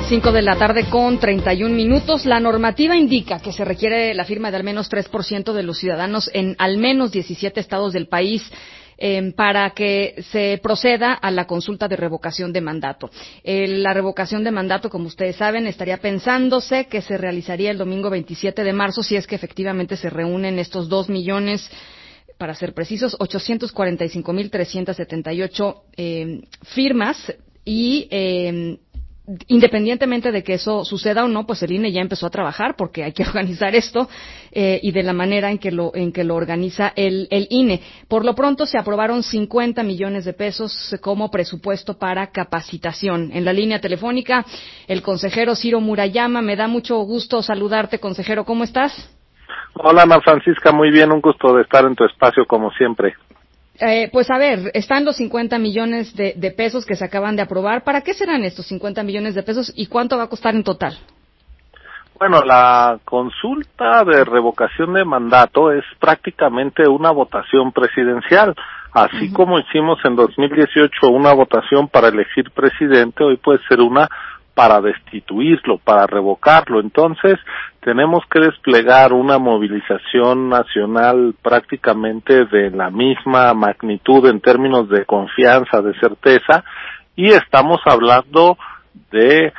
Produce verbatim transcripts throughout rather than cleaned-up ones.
Cinco de la tarde con treinta y un minutos. La normativa indica que se requiere la firma de al menos tres por ciento de los ciudadanos en al menos diecisiete estados del país eh, para que se proceda a la consulta de revocación de mandato. Eh, la revocación de mandato, como ustedes saben, estaría pensándose que se realizaría el domingo veintisiete de marzo, si es que efectivamente se reúnen estos dos millones, para ser precisos, ochocientos cuarenta y cinco mil trescientos setenta y ocho eh, firmas y eh, independientemente de que eso suceda o no, pues el I N E ya empezó a trabajar porque hay que organizar esto eh, y de la manera en que lo en que lo organiza el, el I N E. Por lo pronto se aprobaron cincuenta millones de pesos como presupuesto para capacitación. En la línea telefónica, el consejero Ciro Murayama. Me da mucho gusto saludarte, consejero. ¿Cómo estás? Hola, Ana Francisca. Muy bien, un gusto de estar en tu espacio como siempre. Eh, pues a ver, están los cincuenta millones de, de pesos que se acaban de aprobar. ¿Para qué serán estos cincuenta millones de pesos y cuánto va a costar en total? Bueno, la consulta de revocación de mandato es prácticamente una votación presidencial. Así uh-huh. como hicimos en dos mil dieciocho una votación para elegir presidente, hoy puede ser una para destituirlo, para revocarlo. Entonces, tenemos que desplegar una movilización nacional prácticamente de la misma magnitud en términos de confianza, de certeza, y estamos hablando de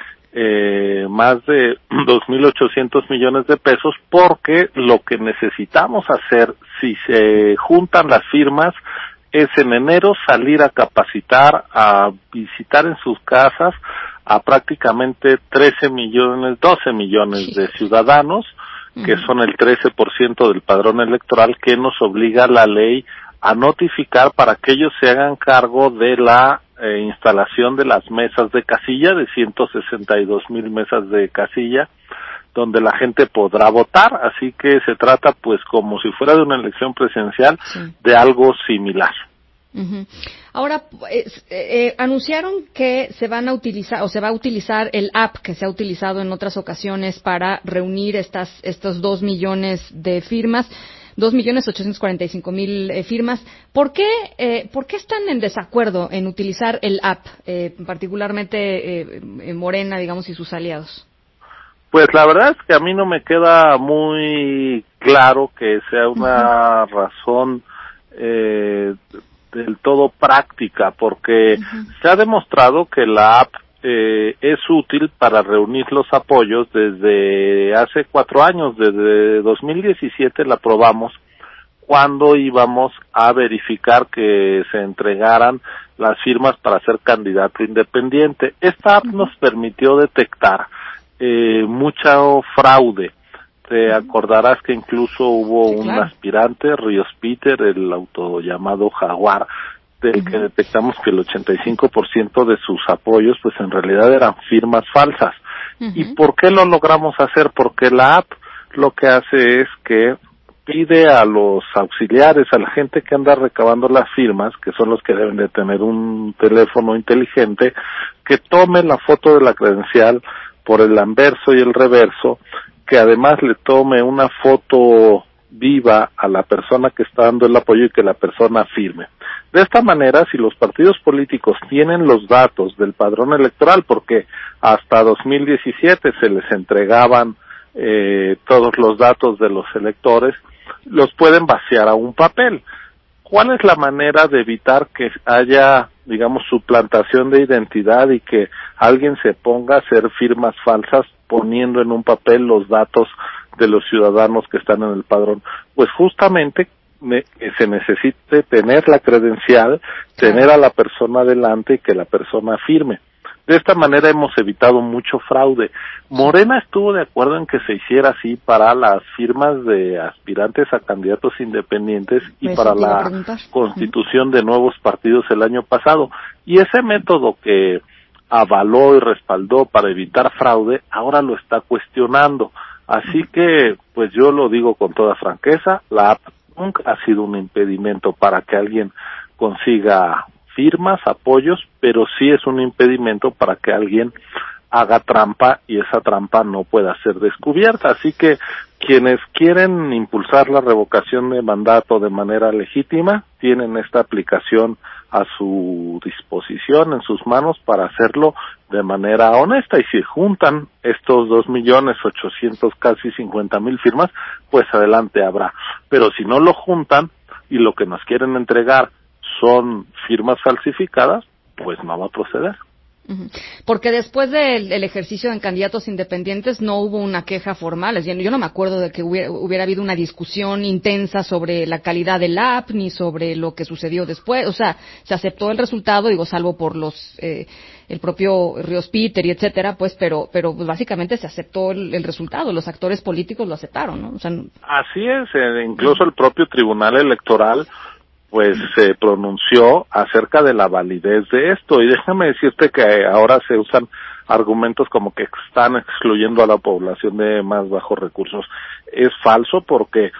eh, más de dos mil ochocientos millones de pesos, porque lo que necesitamos hacer, si se juntan las firmas, es en enero salir a capacitar, a visitar en sus casas a prácticamente trece millones, doce millones de ciudadanos, que son el trece por ciento del padrón electoral, que nos obliga la ley a notificar para que ellos se hagan cargo de la eh, instalación de las mesas de casilla, de ciento sesenta y dos mil mesas de casilla, donde la gente podrá votar. Así que se trata, pues, como si fuera de una elección presidencial, sí, de algo similar. Uh-huh. Ahora, eh, eh, anunciaron que se van a utilizar o se va a utilizar el app que se ha utilizado en otras ocasiones para reunir estas estos dos millones de firmas, dos millones ochocientos cuarenta y cinco mil eh, firmas. ¿Por qué, eh, por qué están en desacuerdo en utilizar el app, eh, particularmente eh, Morena, digamos, y sus aliados? Pues la verdad es que a mí no me queda muy claro que sea una uh-huh. razón eh, del todo práctica, porque uh-huh. se ha demostrado que la app eh, es útil para reunir los apoyos desde hace cuatro años, desde dos mil diecisiete la probamos, cuando íbamos a verificar que se entregaran las firmas para ser candidato independiente. Esta app uh-huh. nos permitió detectar eh, mucho fraude. Te acordarás que incluso hubo sí, un claro. aspirante, Ríos Peter, el auto llamado Jaguar, del uh-huh. que detectamos que el ochenta y cinco por ciento de sus apoyos, pues en realidad eran firmas falsas. Uh-huh. ¿Y por qué lo logramos hacer? Porque la app lo que hace es que pide a los auxiliares, a la gente que anda recabando las firmas, que son los que deben de tener un teléfono inteligente, que tome la foto de la credencial por el anverso y el reverso, que además le tome una foto viva a la persona que está dando el apoyo y que la persona firme. De esta manera, si los partidos políticos tienen los datos del padrón electoral, porque hasta dos mil diecisiete se les entregaban eh, todos los datos de los electores, los pueden vaciar a un papel. ¿Cuál es la manera de evitar que haya, digamos, suplantación de identidad y que alguien se ponga a hacer firmas falsas poniendo en un papel los datos de los ciudadanos que están en el padrón? Pues justamente ne- que se necesite tener la credencial, tener a la persona delante y que la persona firme. De esta manera hemos evitado mucho fraude. Morena estuvo de acuerdo en que se hiciera así para las firmas de aspirantes a candidatos independientes y para la constitución de nuevos partidos el año pasado. Y ese método que avaló y respaldó para evitar fraude, ahora lo está cuestionando. Así que, pues yo lo digo con toda franqueza, la app nunca ha sido un impedimento para que alguien consiga firmas, apoyos, pero sí es un impedimento para que alguien haga trampa y esa trampa no pueda ser descubierta. Así que quienes quieren impulsar la revocación de mandato de manera legítima tienen esta aplicación a su disposición, en sus manos, para hacerlo de manera honesta, y si juntan estos dos millones ochocientos, casi cincuenta mil firmas, pues adelante habrá. Pero si no lo juntan y lo que nos quieren entregar son firmas falsificadas, pues no va a proceder. Porque después del el ejercicio en candidatos independientes no hubo una queja formal. Es decir, yo no me acuerdo de que hubiera, hubiera habido una discusión intensa sobre la calidad del app ni sobre lo que sucedió después. O sea, se aceptó el resultado, digo, salvo por los eh, el propio Ríos Peter y etcétera, pues, pero pero pues, básicamente se aceptó el, el resultado. Los actores políticos lo aceptaron, ¿no? O sea, así es. Eh, incluso el propio Tribunal Electoral pues se pronunció acerca de la validez de esto, y déjame decirte que ahora se usan argumentos como que están excluyendo a la población de más bajos recursos. Es falso, porque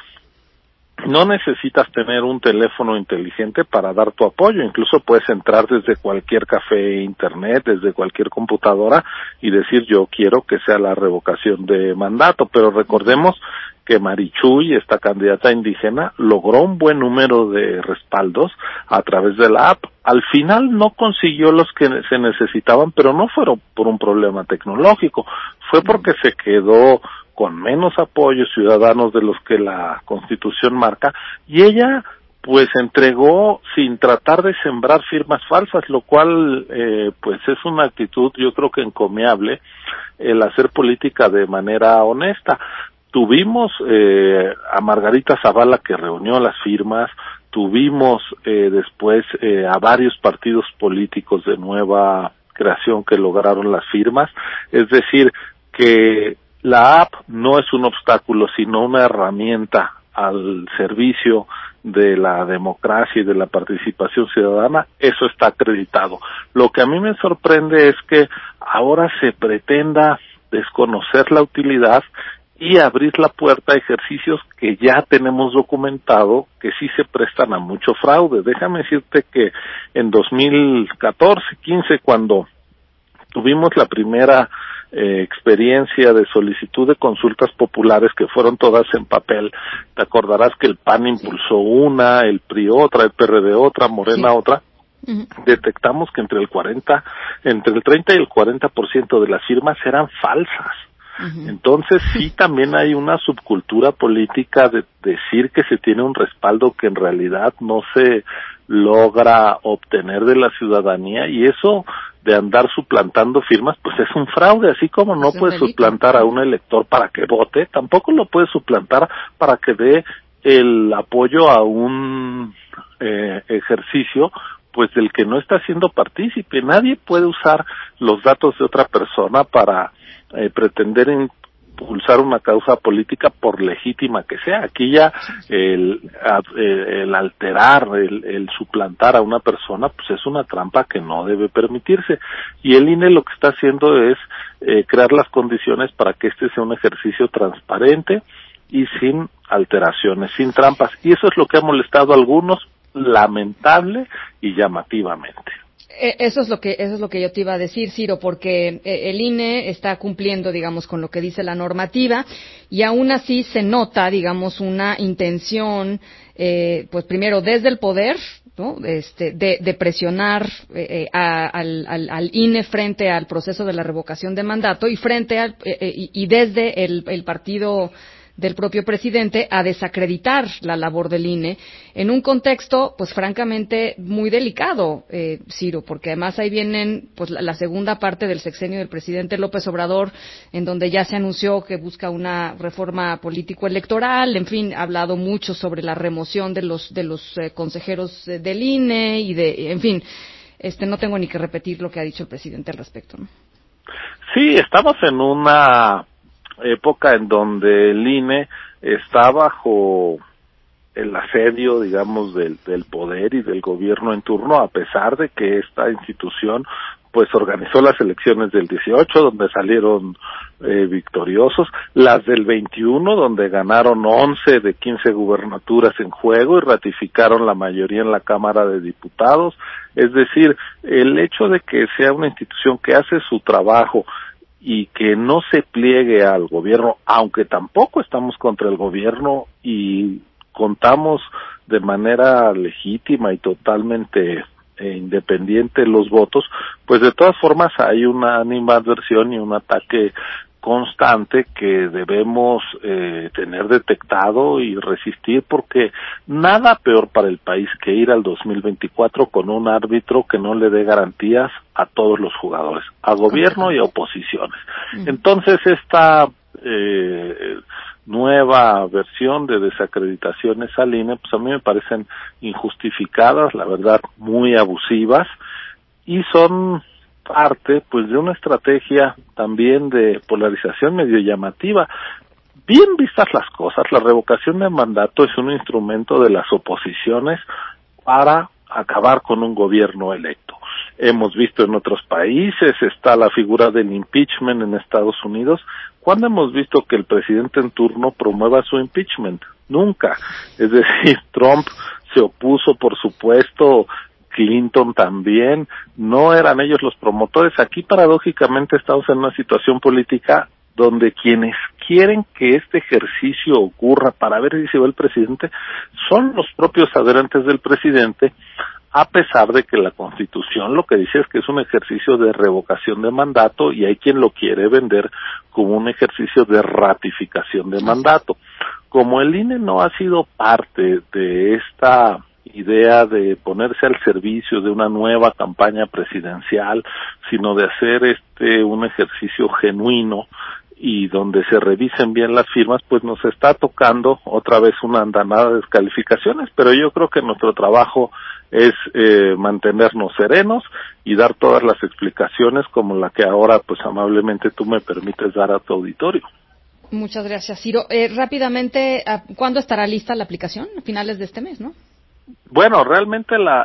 no necesitas tener un teléfono inteligente para dar tu apoyo. Incluso puedes entrar desde cualquier café internet, desde cualquier computadora, y decir yo quiero que sea la revocación de mandato. Pero recordemos que Marichuy, esta candidata indígena, logró un buen número de respaldos a través de la app. Al final no consiguió los que se necesitaban, pero no fueron por un problema tecnológico, fue porque se quedó con menos apoyos ciudadanos de los que la Constitución marca, y ella pues entregó sin tratar de sembrar firmas falsas, lo cual eh, pues es una actitud, yo creo que encomiable, el hacer política de manera honesta. Tuvimos eh, a Margarita Zavala, que reunió las firmas, tuvimos eh, después eh, a varios partidos políticos de nueva creación que lograron las firmas, es decir, que la app no es un obstáculo, sino una herramienta al servicio de la democracia y de la participación ciudadana. Eso está acreditado. Lo que a mí me sorprende es que ahora se pretenda desconocer la utilidad y abrir la puerta a ejercicios que ya tenemos documentado que sí se prestan a mucho fraude. Déjame decirte que en dos mil catorce, quince, cuando tuvimos la primera eh, experiencia de solicitud de consultas populares, que fueron todas en papel, te acordarás que el P A N impulsó una, el P R I otra, el P R D otra, Morena sí. otra. Uh-huh. Detectamos que entre el cuarenta, entre el treinta y el cuarenta por ciento de las firmas eran falsas. Uh-huh. Entonces sí, también hay una subcultura política de decir que se tiene un respaldo que en realidad no se logra obtener de la ciudadanía, y eso de andar suplantando firmas pues es un fraude. Así como no puedes suplantar a un elector para que vote, tampoco lo puedes suplantar para que dé el apoyo a un eh, ejercicio pues del que no está siendo partícipe. Nadie puede usar los datos de otra persona para eh, pretender impulsar una causa política, por legítima que sea. Aquí ya el, el alterar, el, el suplantar a una persona, pues es una trampa que no debe permitirse. Y el I N E lo que está haciendo es eh, crear las condiciones para que este sea un ejercicio transparente y sin alteraciones, sin trampas. Y eso es lo que ha molestado a algunos, lamentable y llamativamente. Eso es lo que eso es lo que yo te iba a decir, Ciro, porque el I N E está cumpliendo, digamos, con lo que dice la normativa, y aún así se nota, digamos, una intención, eh, pues primero desde el poder, ¿no? Este, de, de presionar eh, a, al, al, al I N E frente al proceso de la revocación de mandato, y frente al eh, y, y desde el, el partido del propio presidente a desacreditar la labor del I N E en un contexto, pues francamente muy delicado, eh, Ciro, porque además ahí vienen pues la, la segunda parte del sexenio del presidente López Obrador, en donde ya se anunció que busca una reforma político-electoral. En fin, ha hablado mucho sobre la remoción de los de los eh, consejeros eh, del I N E y de, en fin, este no tengo ni que repetir lo que ha dicho el presidente al respecto, ¿no? Sí, estamos en una época en donde el I N E está bajo el asedio, digamos, del, del poder y del gobierno en turno, a pesar de que esta institución pues organizó las elecciones del dieciocho, donde salieron eh, victoriosos, las del veintiuno, donde ganaron once de quince gubernaturas en juego y ratificaron la mayoría en la Cámara de Diputados. Es decir, el hecho de que sea una institución que hace su trabajo y que no se pliegue al gobierno, aunque tampoco estamos contra el gobierno y contamos de manera legítima y totalmente e independiente los votos, pues de todas formas hay una animadversión y un ataque constante que debemos eh, tener detectado y resistir, porque nada peor para el país que ir al dos mil veinticuatro con un árbitro que no le dé garantías a todos los jugadores, a gobierno y a oposiciones. Entonces esta eh, nueva versión de desacreditaciones al I N E, pues a mí me parecen injustificadas, la verdad muy abusivas, y son parte pues de una estrategia también de polarización medio llamativa. Bien vistas las cosas, la revocación de mandato es un instrumento de las oposiciones para acabar con un gobierno electo. Hemos visto en otros países, está la figura del impeachment en Estados Unidos. ¿Cuándo hemos visto que el presidente en turno promueva su impeachment? Nunca. Es decir, Trump se opuso, por supuesto, Clinton también, no eran ellos los promotores. Aquí paradójicamente estamos en una situación política donde quienes quieren que este ejercicio ocurra para ver si se va el presidente son los propios adherentes del presidente, a pesar de que la Constitución lo que dice es que es un ejercicio de revocación de mandato y hay quien lo quiere vender como un ejercicio de ratificación de mandato. Como el I N E no ha sido parte de esta idea de ponerse al servicio de una nueva campaña presidencial, sino de hacer este un ejercicio genuino y donde se revisen bien las firmas, pues nos está tocando otra vez una andanada de descalificaciones, pero yo creo que nuestro trabajo es eh, mantenernos serenos y dar todas las explicaciones como la que ahora pues amablemente tú me permites dar a tu auditorio. Muchas gracias, Ciro. Eh, rápidamente, ¿cuándo estará lista la aplicación? A finales de este mes, ¿no? Bueno, realmente la,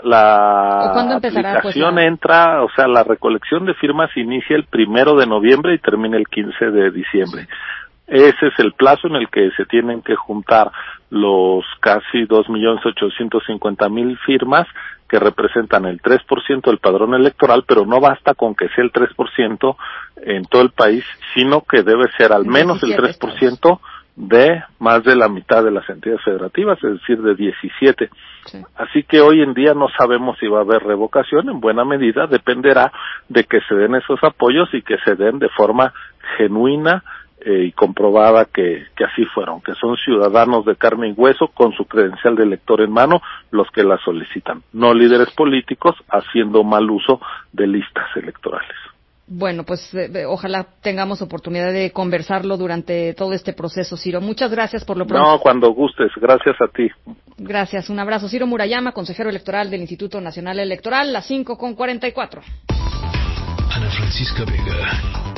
la aplicación pues, la... entra, o sea, la recolección de firmas inicia el primero de noviembre y termina el quince de diciembre. Ese es el plazo en el que se tienen que juntar los casi dos millones ochocientos cincuenta mil firmas que representan el tres por ciento del padrón electoral, pero no basta con que sea el tres por ciento en todo el país, sino que debe ser al menos el tres por ciento de más de la mitad de las entidades federativas, es decir, de diecisiete. Sí. Así que hoy en día no sabemos si va a haber revocación, en buena medida dependerá de que se den esos apoyos y que se den de forma genuina eh, y comprobada que, que así fueron, que son ciudadanos de carne y hueso con su credencial de elector en mano los que la solicitan, no líderes políticos haciendo mal uso de listas electorales. Bueno, pues eh, ojalá tengamos oportunidad de conversarlo durante todo este proceso, Ciro. Muchas gracias por lo pronto. No, cuando gustes. Gracias a ti. Gracias. Un abrazo. Ciro Murayama, consejero electoral del Instituto Nacional Electoral, las cinco con cuarenta y cuatro. Ana Francisca Vega.